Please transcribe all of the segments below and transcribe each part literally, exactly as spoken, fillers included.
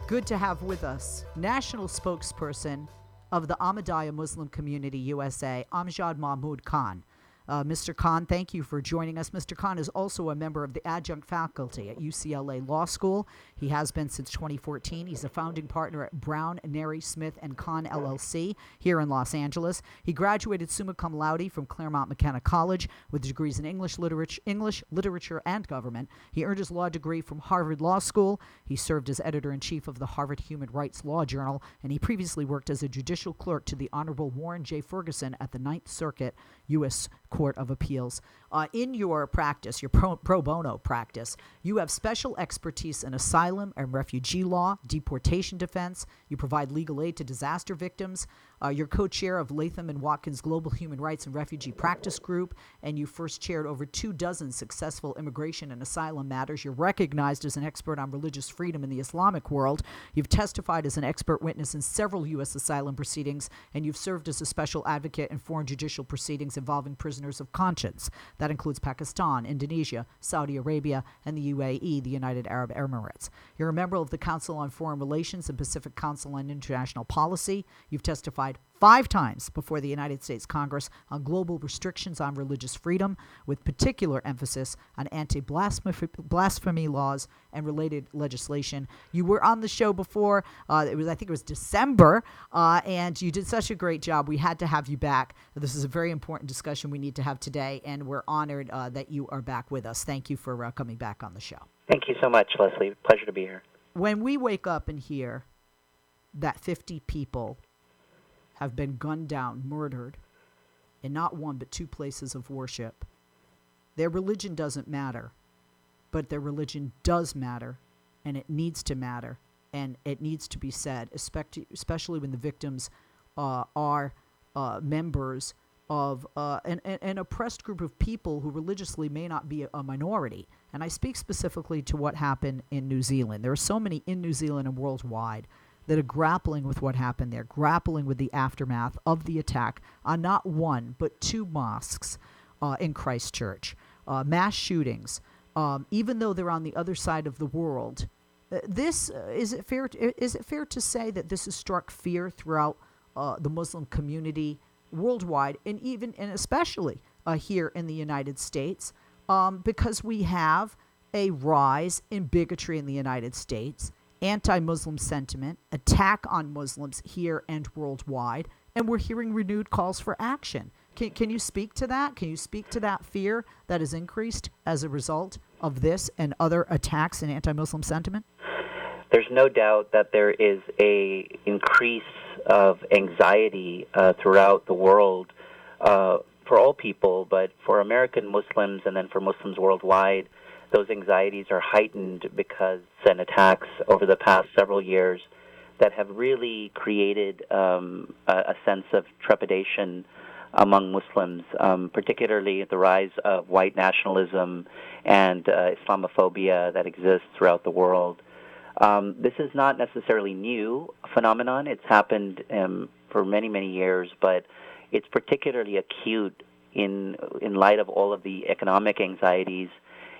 Good to have with us national spokesperson of the Ahmadiyya Muslim Community U S A, Amjad Mahmood Khan. Uh, Mister Khan, thank you for joining us. Mister Khan is also a member of the adjunct faculty at U C L A Law School. He has been since twenty fourteen. He's a founding partner at Brown, Neri, Smith and Khan L L C here in Los Angeles. He graduated summa cum laude from Claremont McKenna College with degrees in English literature, English literature and government. He earned his law degree from Harvard Law School. He served as editor-in-chief of the Harvard Human Rights Law Journal, and he previously worked as a judicial clerk to the Honorable Warren J. Ferguson at the Ninth Circuit U S Court of Appeals. Uh, in your practice, your pro, pro bono practice, you have special expertise in asylum and refugee law, deportation defense. You provide legal aid to disaster victims. Uh, you're co-chair of Latham and Watkins Global Human Rights and Refugee Practice Group, and you first chaired over two dozen successful immigration and asylum matters. You're recognized as an expert on religious freedom in the Islamic world. You've testified as an expert witness in several U S asylum proceedings, and you've served as a special advocate in foreign judicial proceedings involving prisoners of conscience. That includes Pakistan, Indonesia, Saudi Arabia, and the U A E, the United Arab Emirates. You're a member of the Council on Foreign Relations and Pacific Council on International Policy. You've testified five times before the United States Congress on global restrictions on religious freedom, with particular emphasis on anti-blasphemy laws and related legislation. You were on the show before. Uh, it was, I think it was December, uh, and you did such a great job. We had to have you back. This is a very important discussion we need to have today, and we're honored uh, that you are back with us. Thank you for uh, coming back on the show. Thank you so much, Leslie. Pleasure to be here. When we wake up and hear that fifty people have been gunned down, murdered, in not one but two places of worship, their religion doesn't matter, but their religion does matter, and it needs to matter, and it needs to be said, especially when the victims uh, are uh, members of uh, an, an oppressed group of people who religiously may not be a minority. And I speak specifically to what happened in New Zealand. There are so many in New Zealand and worldwide that are grappling with what happened there, grappling with the aftermath of the attack on not one, but two mosques uh, in Christchurch. Uh, mass shootings, um, even though they're on the other side of the world. Uh, this, uh, is it fair to, is it fair to say that this has struck fear throughout uh, the Muslim community worldwide, and even and especially uh, here in the United States, um, because we have a rise in bigotry in the United States, anti-Muslim sentiment, attack on Muslims here and worldwide, and we're hearing renewed calls for action. Can, can you speak to that? Can you speak to that fear that has increased as a result of this and other attacks and anti-Muslim sentiment? There's no doubt that there is a increase of anxiety uh, throughout the world uh, for all people, but for American Muslims and then for Muslims worldwide, those anxieties are heightened because of attacks over the past several years that have really created um, a, a sense of trepidation among Muslims, um, particularly the rise of white nationalism and uh, Islamophobia that exists throughout the world. Um, this is not necessarily new phenomenon. It's happened um, for many, many years, but it's particularly acute in in light of all of the economic anxieties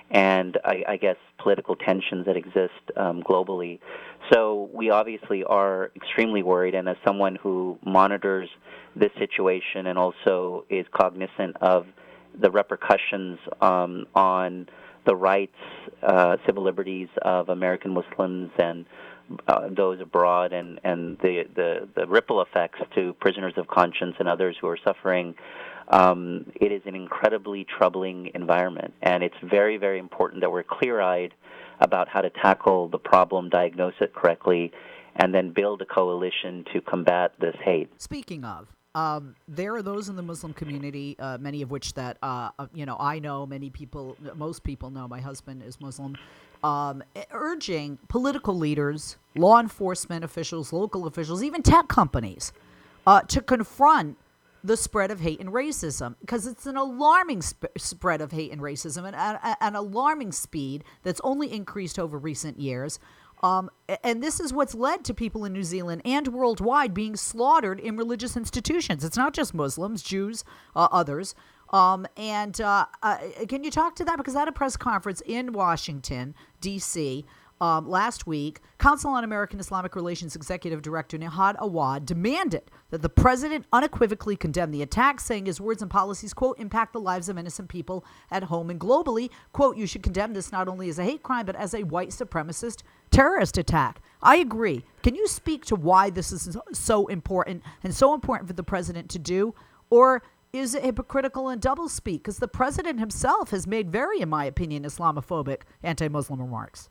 and I, I guess political tensions that exist um, globally. So we obviously are extremely worried, and as someone who monitors this situation and also is cognizant of the repercussions um, on the rights, uh, civil liberties of American Muslims and uh, those abroad, and, and the, the, the ripple effects to prisoners of conscience and others who are suffering, Um, it is an incredibly troubling environment, and it's very, very important that we're clear-eyed about how to tackle the problem, diagnose it correctly, and then build a coalition to combat this hate. Speaking of, um, there are those in the Muslim community, uh, many of which that, uh, you know, I know, many people, most people know, my husband is Muslim, um, urging political leaders, law enforcement officials, local officials, even tech companies, uh, to confront the spread of hate and racism, because it's an alarming sp- spread of hate and racism, and uh, an alarming speed that's only increased over recent years. Um, and this is what's led to people in New Zealand and worldwide being slaughtered in religious institutions. It's not just Muslims, Jews, uh, others. Um, and uh, uh, can you talk to that? Because at a press conference in Washington, D C, Um, last week, Council on American Islamic Relations Executive Director Nihad Awad demanded that the president unequivocally condemn the attack, saying his words and policies, quote, impact the lives of innocent people at home and globally. Quote, you should condemn this not only as a hate crime, but as a white supremacist terrorist attack. I agree. Can you speak to why this is so important and so important for the president to do? Or is it hypocritical and doublespeak? Because the president himself has made very, in my opinion, Islamophobic, anti-Muslim remarks.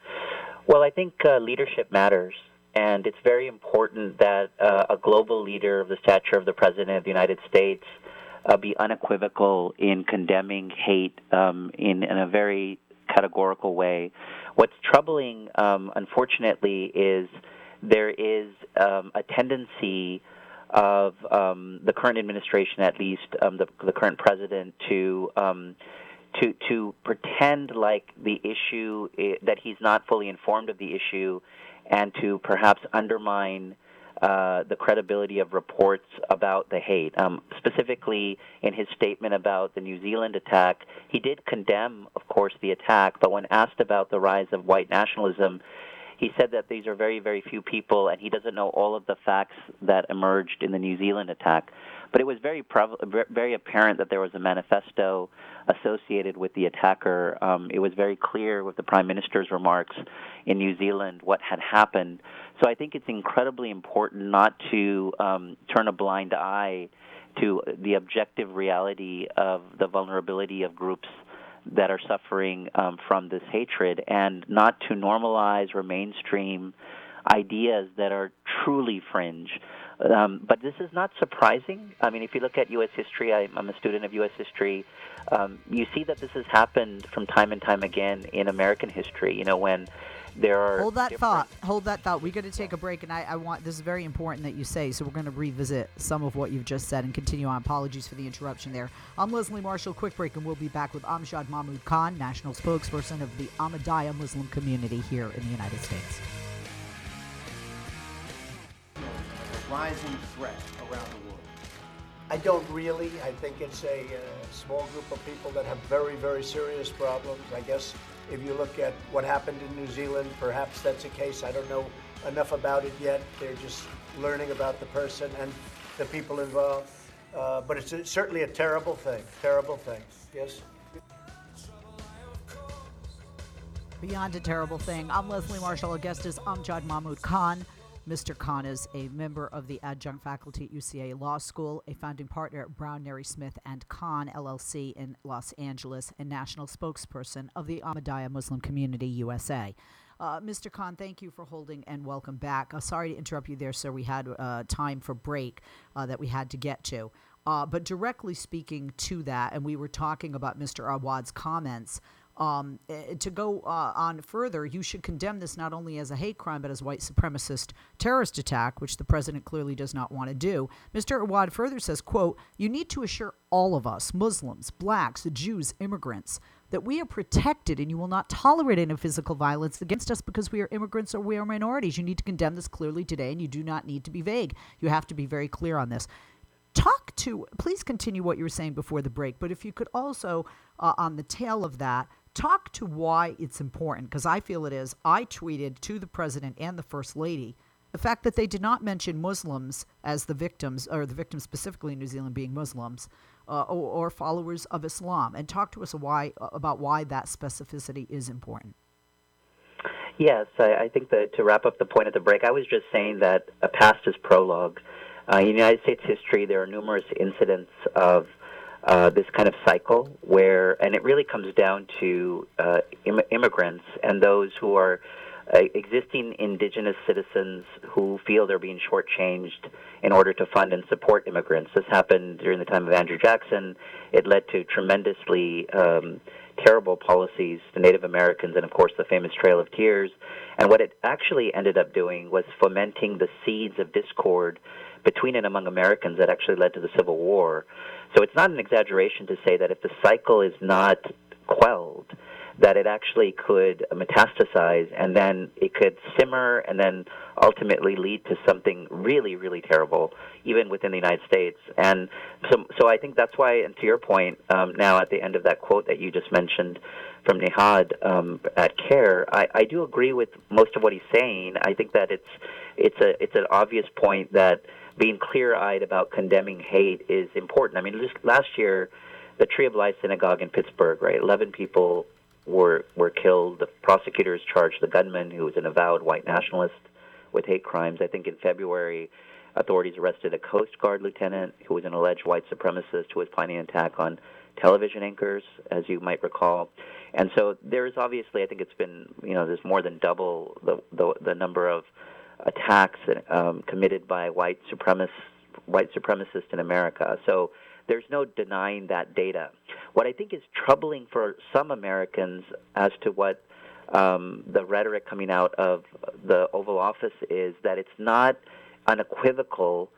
Well, I think uh, leadership matters, and it's very important that uh, a global leader of the stature of the President of the United States uh, be unequivocal in condemning hate um, in, in a very categorical way. What's troubling, um, unfortunately, is there is um, a tendency of um, the current administration, at least um, the, the current president, to um, to to pretend like the issue I- that he's not fully informed of the issue, and to perhaps undermine uh, the credibility of reports about the hate. Um, specifically, in his statement about the New Zealand attack, he did condemn, of course, the attack, but when asked about the rise of white nationalism, he said that these are very, very few people, and he doesn't know all of the facts that emerged in the New Zealand attack. But it was very prov- very apparent that there was a manifesto associated with the attacker. Um, it was very clear with the Prime Minister's remarks in New Zealand what had happened. So I think it's incredibly important not to um, turn a blind eye to the objective reality of the vulnerability of groups that are suffering um, from this hatred, and not to normalize or mainstream ideas that are truly fringe. Um, but this is not surprising. I mean, if you look at U S history, I, I'm a student of U S history, um, you see that this has happened from time and time again in American history, you know, when there are... Hold that different... thought. Hold that thought. We're going to take a break, and I, I want, this is very important that you say, so we're going to revisit some of what you've just said and continue on. Apologies for the interruption there. I'm Leslie Marshall. Quick break, and we'll be back with Amjad Mahmood Khan, national spokesperson of the Ahmadiyya Muslim community here in the United States. Rising threat around the world. I don't really. I think it's a uh, small group of people that have very, very serious problems. I guess if you look at what happened in New Zealand, perhaps that's a case. I don't know enough about it yet. They're just learning about the person and the people involved. Uh, but it's a, certainly a terrible thing, terrible thing. Yes? Beyond a terrible thing, I'm Leslie Marshall. Our guest is Amjad Mahmood Khan. Mister Khan is a member of the adjunct faculty at U C A Law School, a founding partner at Brown, Neri Smith and Khan, L L C in Los Angeles, and national spokesperson of the Ahmadiyya Muslim Community U S A. Uh, Mister Khan, thank you for holding and welcome back. Uh, sorry to interrupt you there, sir. We had uh, time for break uh, that we had to get to. Uh, but directly speaking to that, and we were talking about Mister Awad's comments, Um, to go uh, on further, you should condemn this not only as a hate crime, but as white supremacist terrorist attack, which the president clearly does not want to do. Mister Awad further says, quote, you need to assure all of us, Muslims, blacks, Jews, immigrants, that we are protected and you will not tolerate any physical violence against us because we are immigrants or we are minorities. You need to condemn this clearly today, and you do not need to be vague. You have to be very clear on this. Talk to, please continue what you were saying before the break, but if you could also, uh, on the tail of that, talk to why it's important, because I feel it is. I tweeted to the president and the first lady the fact that they did not mention Muslims as the victims, or the victims specifically in New Zealand being Muslims, uh, or, or followers of Islam, and talk to us why about why that specificity is important. Yes, I, I think that to wrap up the point at the break, I was just saying that a past is prologue. Uh, in United States history, there are numerous incidents of uh, this kind of cycle where, and it really comes down to uh, Im- immigrants and those who are uh, existing indigenous citizens who feel they're being shortchanged in order to fund and support immigrants. This happened during the time of Andrew Jackson. It led to tremendously um, terrible policies to Native Americans and, of course, the famous Trail of Tears. And what it actually ended up doing was fomenting the seeds of discord between and among Americans that actually led to the Civil War. So it's not an exaggeration to say that if the cycle is not quelled, that it actually could metastasize, and then it could simmer, and then ultimately lead to something really, really terrible, even within the United States. And so, so I think that's why, and to your point, um, now at the end of that quote that you just mentioned from Nihad um, at CARE, I, I do agree with most of what he's saying. I think that it's it's a it's an obvious point that being clear-eyed about condemning hate is important. I mean, just last year, the Tree of Life Synagogue in Pittsburgh, right, eleven people were were killed. The prosecutors charged the gunman, who was an avowed white nationalist, with hate crimes. I think in February, authorities arrested a Coast Guard lieutenant who was an alleged white supremacist who was planning an attack on television anchors, as you might recall. And so there is obviously, I think it's been, you know, there's more than double the the, the number of attacks um, committed by white supremacists, white supremacists in America. So there's no denying that data. What I think is troubling for some Americans as to what um, the rhetoric coming out of the Oval Office is that it's not unequivocal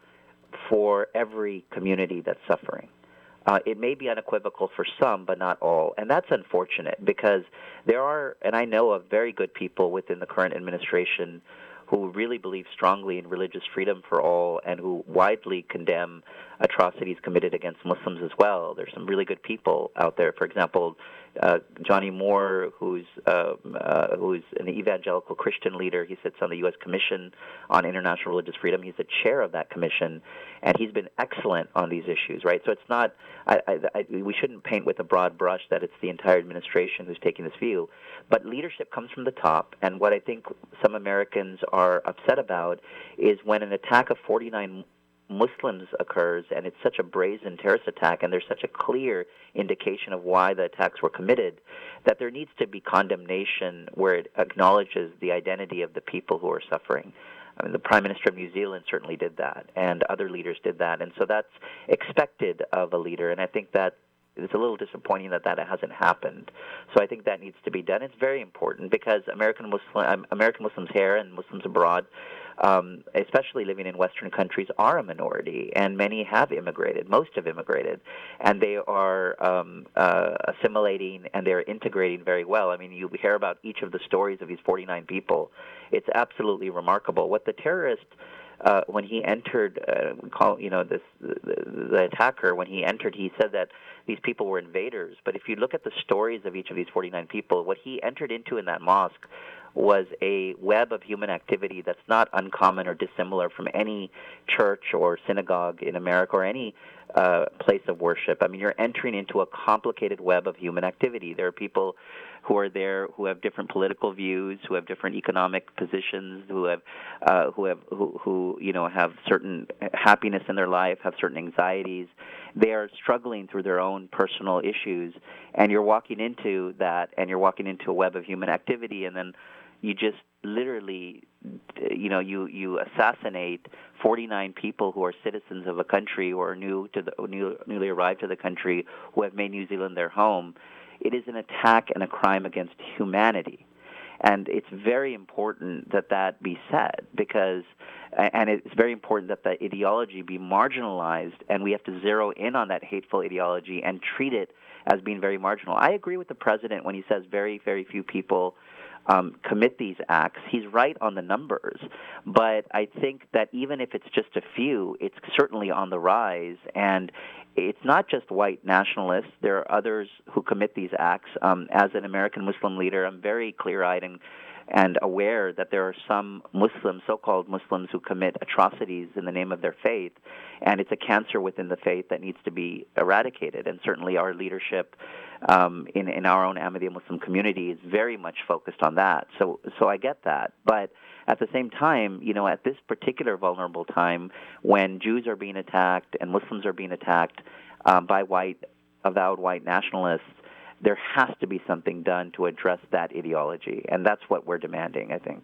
for every community that's suffering. Uh, it may be unequivocal for some, but not all. And that's unfortunate because there are, and I know of very good people within the current administration who really believe strongly in religious freedom for all and who widely condemn atrocities committed against Muslims as well. There's some really good people out there. For example, uh, Johnny Moore, who's uh, uh, who's an evangelical Christian leader. He sits on the U S Commission on International Religious Freedom. He's the chair of that commission, and he's been excellent on these issues, right? So it's not, I, I, I, we shouldn't paint with a broad brush that it's the entire administration who's taking this view. But leadership comes from the top, and what I think some Americans are upset about is when an attack of forty-nine Muslims occurs, and it's such a brazen terrorist attack, and there's such a clear indication of why the attacks were committed, that there needs to be condemnation where it acknowledges the identity of the people who are suffering. I mean, the Prime Minister of New Zealand certainly did that, and other leaders did that, and so that's expected of a leader, and I think that it's a little disappointing that that hasn't happened. So I think that needs to be done. It's very important because American Muslim, American Muslims here and Muslims abroad, um, especially living in Western countries, are a minority, and many have immigrated. Most have immigrated, and they are um, uh, assimilating and they're integrating very well. I mean, you hear about each of the stories of these forty-nine people. It's absolutely remarkable. What the terrorist Uh, when he entered, uh, call you know this the, the attacker. When he entered, he said that these people were invaders. But if you look at the stories of each of these forty-nine people, what he entered into in that mosque was a web of human activity that's not uncommon or dissimilar from any church or synagogue in America or any uh, place of worship. I mean, you're entering into a complicated web of human activity. There are people who are there who have different political views, who have different economic positions, who have, uh, who have, who, who you know have certain happiness in their life, have certain anxieties. They are struggling through their own personal issues, and you're walking into that, and you're walking into a web of human activity, and then you just literally, you know, you, you assassinate forty-nine people who are citizens of a country or new to the new, newly arrived to the country who have made New Zealand their home. It is an attack and a crime against humanity. And it's very important that that be said because, and it's very important that the ideology be marginalized, and we have to zero in on that hateful ideology and treat it as being very marginal. I agree with the president when he says very, very few people Um, commit these acts. He's right on the numbers, but I think that even if it's just a few, it's certainly on the rise, and it's not just white nationalists. There are others who commit these acts. Um, as an American Muslim leader, I'm very clear-eyed and and aware that there are some Muslims, so-called Muslims, who commit atrocities in the name of their faith, and it's a cancer within the faith that needs to be eradicated. And certainly our leadership um, in, in our own Ahmadiyya Muslim community is very much focused on that. So, so I get that. But at the same time, you know, at this particular vulnerable time when Jews are being attacked and Muslims are being attacked um, by white, avowed white nationalists, there has to be something done to address that ideology, and that's what we're demanding, I think.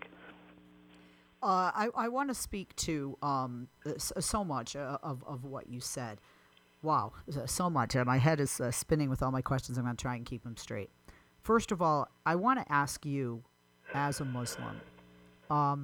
Uh, I, I want to speak to um, so much uh, of, of what you said. Wow, so much. Uh, my head is uh, spinning with all my questions. I'm going to try and keep them straight. First of all, I want to ask you, as a Muslim, um,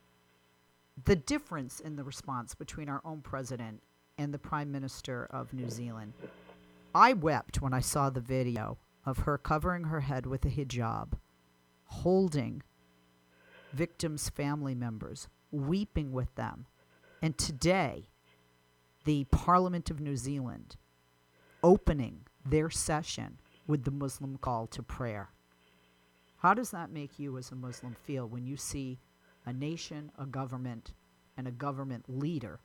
the difference in the response between our own president and the Prime Minister of New Zealand. I wept when I saw the video of her covering her head with a hijab, holding victims' family members, weeping with them. And today, the Parliament of New Zealand opening their session with the Muslim call to prayer. How does that make you as a Muslim feel when you see a nation, a government, and a government leader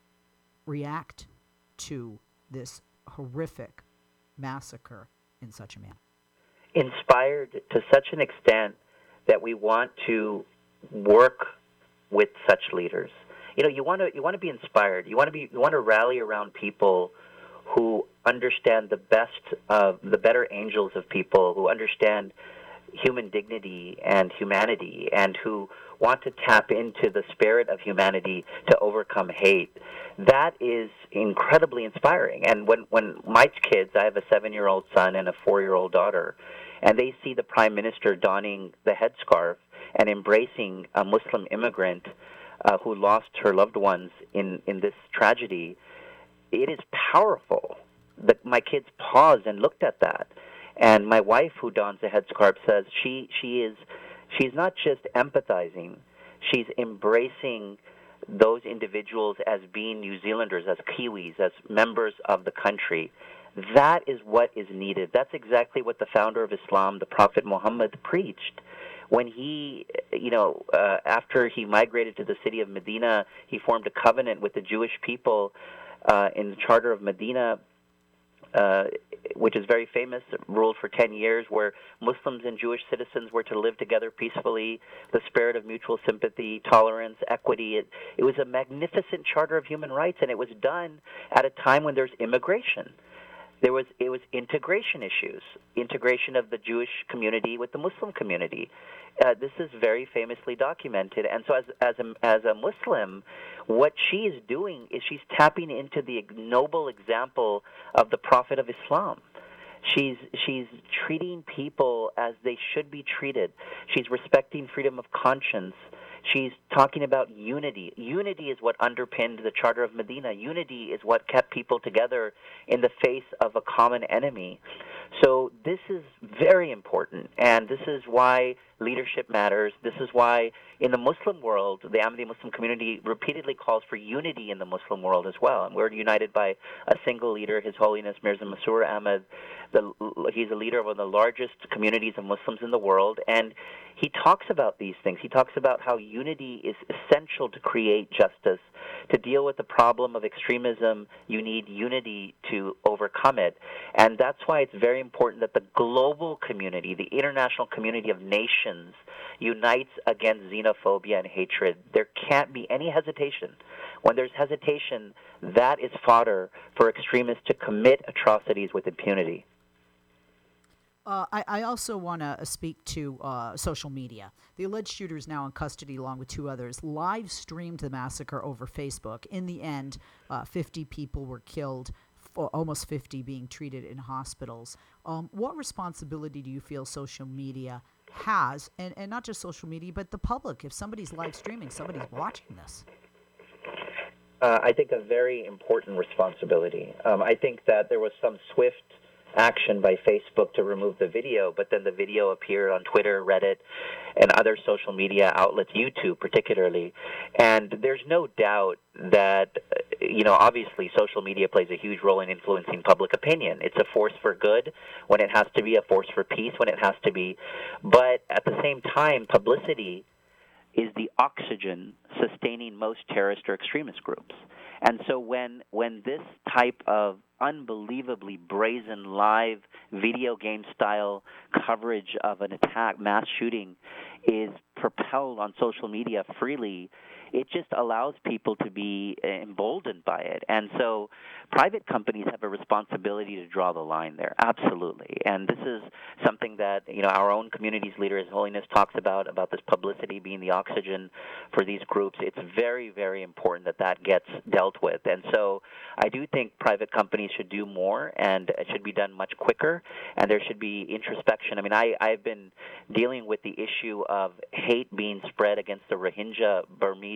react to this horrific massacre in such a manner? Inspired to such an extent that we want to work with such leaders. You know, you want to you want to be inspired. You want to be you want to rally around people who understand the best of the better angels of people, who understand human dignity and humanity, and who want to tap into the spirit of humanity to overcome hate. That is incredibly inspiring. And when, when my kids, I have a seven-year-old son and a four-year-old daughter, and they see the Prime Minister donning the headscarf and embracing a Muslim immigrant uh, who lost her loved ones in, in this tragedy, it is powerful. The, my kids paused and looked at that. And my wife, who dons a headscarf, says she she is she's not just empathizing, she's embracing those individuals as being New Zealanders, as Kiwis, as members of the country. That is what is needed. That's exactly what the founder of Islam, the Prophet Muhammad, preached. When he, you know, uh, after he migrated to the city of Medina, he formed a covenant with the Jewish people uh, in the Charter of Medina, Uh, which is very famous, ruled for ten years, where Muslims and Jewish citizens were to live together peacefully, the spirit of mutual sympathy, tolerance, equity. It, it was a magnificent charter of human rights, and it was done at a time when there's immigration. There was it was integration issues, integration of the Jewish community with the Muslim community. Uh, this is very famously documented, and so as as a, as a Muslim, what she is doing is she's tapping into the noble example of the Prophet of Islam. She's she's treating people as they should be treated. She's respecting freedom of conscience. She's talking about unity. Unity is what underpinned the Charter of Medina. Unity is what kept people together in the face of a common enemy. So this is very important, and this is why leadership matters. This is why in the Muslim world, the Ahmadi Muslim community repeatedly calls for unity in the Muslim world as well. And we're united by a single leader, His Holiness Mirza Masroor Ahmad. The, he's a leader of one of the largest communities of Muslims in the world, and he talks about these things. He talks about how unity is essential to create justice. To deal with the problem of extremism, you need unity to overcome it. And that's why it's very important that the global community, the international community of nations, unites against xenophobia and hatred. There can't be any hesitation. When there's hesitation, that is fodder for extremists to commit atrocities with impunity. Uh, I, I also want to speak to uh, social media. The alleged shooter is now in custody along with two others, live streamed the massacre over Facebook. In the end, uh, fifty people were killed, f- almost fifty being treated in hospitals. Um, what responsibility do you feel social media has, and, and not just social media, but the public? If somebody's live streaming, somebody's watching this. Uh, I think a very important responsibility. Um, I think that there was some swift action by Facebook to remove the video, but then the video appeared on Twitter, Reddit, and other social media outlets, YouTube particularly. And there's no doubt that, you know, obviously social media plays a huge role in influencing public opinion. It's a force for good when it has to be, a force for peace when it has to be. But at the same time, publicity is the oxygen sustaining most terrorist or extremist groups. And so when when this type of unbelievably brazen live video game style coverage of an attack, mass shooting, is propelled on social media freely, it just allows people to be emboldened by it. And so private companies have a responsibility to draw the line there, absolutely. And this is something that, you know, our own community's leader, His Holiness, talks about, about this publicity being the oxygen for these groups. It's very, very important that that gets dealt with. And so I do think private companies should do more, and it should be done much quicker, and there should be introspection. I mean, I, I've been dealing with the issue of hate being spread against the Rohingya Burmese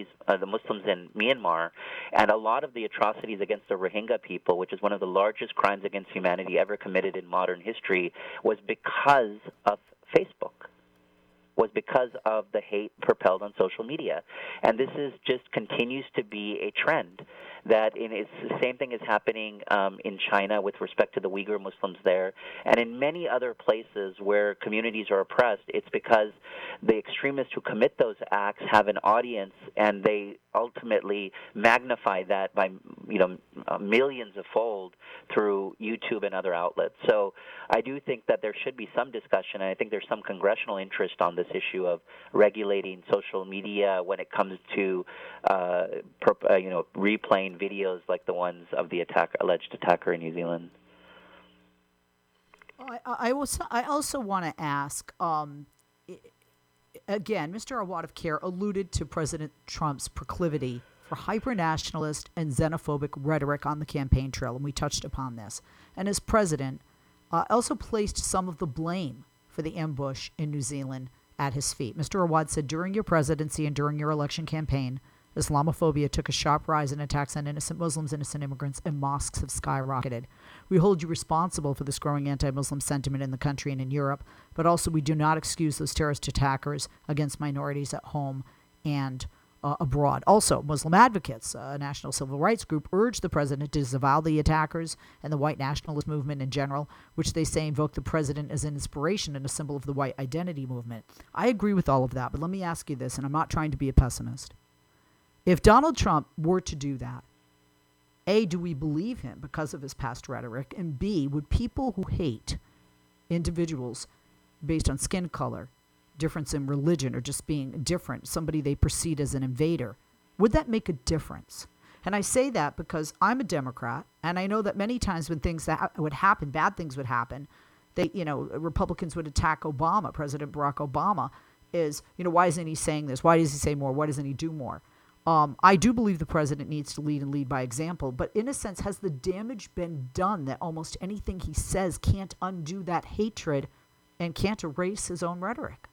uh, the Muslims in Myanmar, and a lot of the atrocities against the Rohingya people, which is one of the largest crimes against humanity ever committed in modern history, was because of Facebook. was because of the hate propelled on social media. And this is just continues to be a trend that in, it's the same thing is happening um, in China with respect to the Uyghur Muslims there. And in many other places where communities are oppressed, it's because the extremists who commit those acts have an audience and they ultimately magnify that by, you know, millions of fold through YouTube and other outlets. So I do think that there should be some discussion, and I think there's some congressional interest on this issue of regulating social media when it comes to, uh, per, uh, you know, replaying videos like the ones of the attack, alleged attacker in New Zealand. I, I also, I also want to ask, um, again, Mister Awad of CARE alluded to President Trump's proclivity for hyper-nationalist and xenophobic rhetoric on the campaign trail, and we touched upon this. And as president, uh, also placed some of the blame for the ambush in New Zealand at his feet. Mister Awad said, during your presidency and during your election campaign, Islamophobia took a sharp rise in attacks on innocent Muslims, innocent immigrants, and mosques have skyrocketed. We hold you responsible for this growing anti-Muslim sentiment in the country and in Europe, but also we do not excuse those terrorist attackers against minorities at home and uh, abroad. Also, Muslim advocates, a national civil rights group, urged the president to disavow the attackers and the white nationalist movement in general, which they say invoked the president as an inspiration and a symbol of the white identity movement. I agree with all of that, but let me ask you this, and I'm not trying to be a pessimist. If Donald Trump were to do that, A, do we believe him because of his past rhetoric? And B, would people who hate individuals based on skin color, difference in religion, or just being different, somebody they perceive as an invader, would that make a difference? And I say that because I'm a Democrat, and I know that many times when things that would happen, bad things would happen, they, you know, Republicans would attack Obama, President Barack Obama, is, you know, why isn't he saying this? Why does he say more? Why doesn't he do more? Um, I do believe the president needs to lead and lead by example, but in a sense, has the damage been done that almost anything he says can't undo that hatred and can't erase his own rhetoric?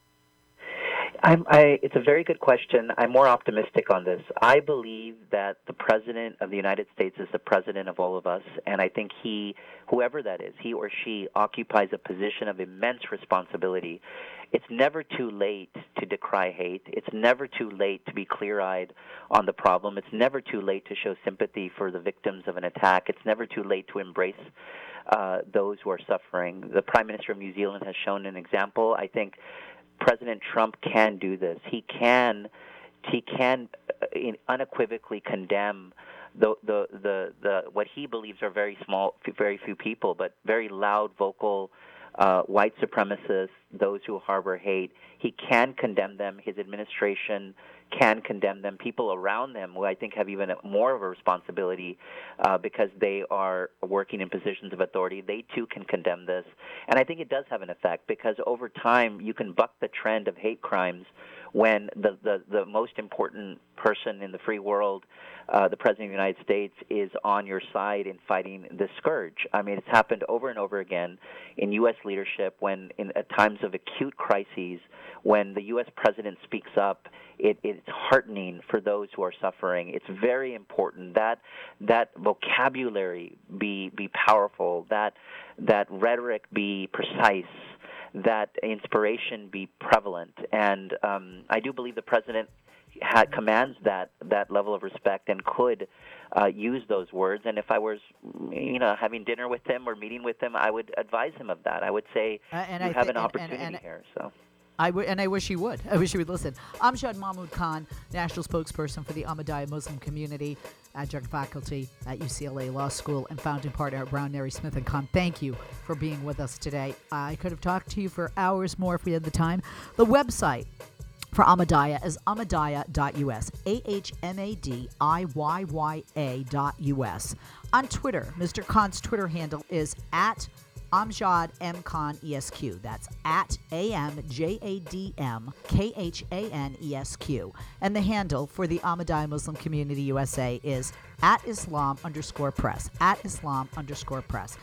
I'm, I, it's a very good question. I'm more optimistic on this. I believe that the President of the United States is the President of all of us, and I think he, whoever that is, he or she occupies a position of immense responsibility. It's never too late to decry hate. It's never too late to be clear-eyed on the problem. It's never too late to show sympathy for the victims of an attack. It's never too late to embrace uh, those who are suffering. The Prime Minister of New Zealand has shown an example. I think President Trump can do this. He can, he can unequivocally condemn the, the the the what he believes are very small, very few people, but very loud, vocal uh, white supremacists, those who harbor hate. He can condemn them. His administration can condemn them. People around them, who I think have even more of a responsibility uh, because they are working in positions of authority, they too can condemn this. And I think it does have an effect because over time you can buck the trend of hate crimes when the, the, the most important person in the free world, uh, the President of the United States, is on your side in fighting this scourge. I mean, it's happened over and over again in U S leadership when, in at times of acute crises, when the U S president speaks up, it, it's heartening for those who are suffering. It's very important that that vocabulary be be powerful, that that rhetoric be precise, that inspiration be prevalent. And um, I do believe the president ha- commands that that level of respect and could uh, use those words. And if I was, you know, having dinner with him or meeting with him, I would advise him of that. I would say, uh, and you I have th- an and- opportunity and- and- here. So. I w- and I wish he would. I wish he would listen. Amjad Mahmood Khan, national spokesperson for the Ahmadiyya Muslim community, adjunct faculty at U C L A Law School, and founding partner at Brown, Neri, Smith and Khan. Thank you for being with us today. I could have talked to you for hours more if we had the time. The website for Ahmadiyya is ahmadiyya dot U S, A H M A D I Y Y A dot U S. On Twitter, Mister Khan's Twitter handle is at Amjad M. Khan E S Q. That's at A M J A D M K H A N E S Q. And the handle for the Ahmadiyya Muslim Community U S A is at Islam underscore press. At Islam underscore press.